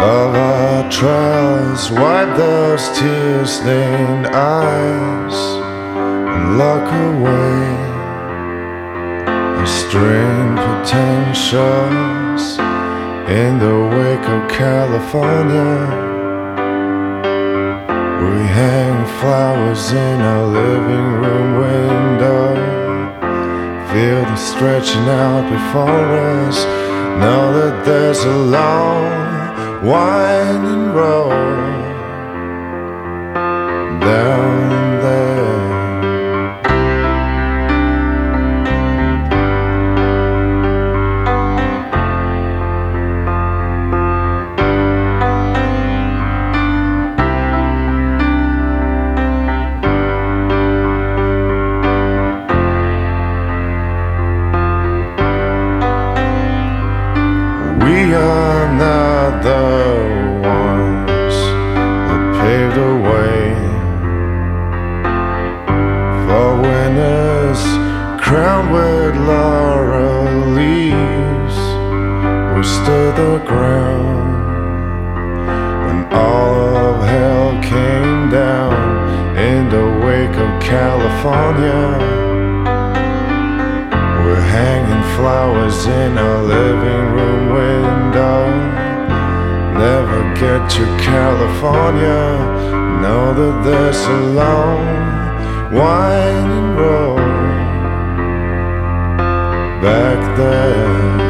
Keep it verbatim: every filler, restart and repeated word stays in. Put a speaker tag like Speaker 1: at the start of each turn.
Speaker 1: of our trials, wipe those tear-stained eyes and lock away our strained potentials in the wake of California. We hang flowers in our living room window, feel them stretching out before us. Know that there's a long winding road down there. We are not the ones that paved the way for winners crowned with laurel leaves. We stood the ground when all of hell came down in the wake of California. We're hanging flowers in our living room window. Never get to California. Know that there's a long winding road back there.